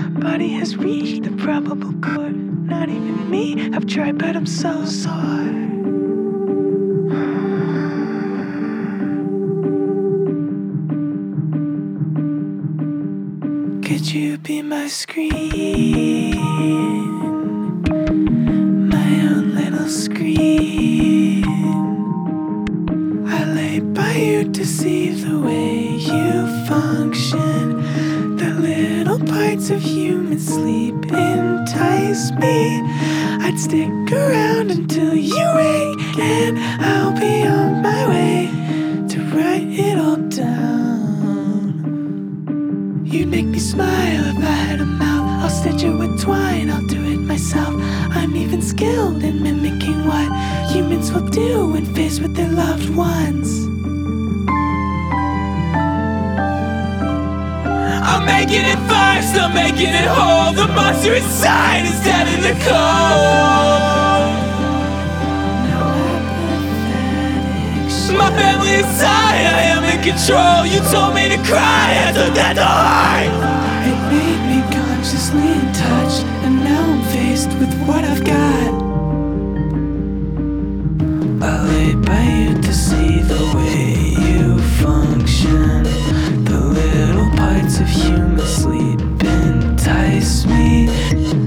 Body has reached the probable core. Not even me, I've tried, but I'm so sore. Could you be my screen? My own little screen. I lay by you to see the way you function. The little parts of human sleep entice me. I'd stick around until you wake, and I'll be on my way to write it all down. You'd make me smile if I had a mouth. I'll stitch it with twine, I'll do it myself. I'm even skilled in mimicking what humans will do when faced with their loved ones. I'm making it first, I'm making it whole. The monster inside is dead in the cold. My family inside, I am in control. You told me to cry, I took that to heart. It made me consciously in touch, and now I'm faced with what I've got. I lay by you to see the way you function. The little parts of human sleep entice me.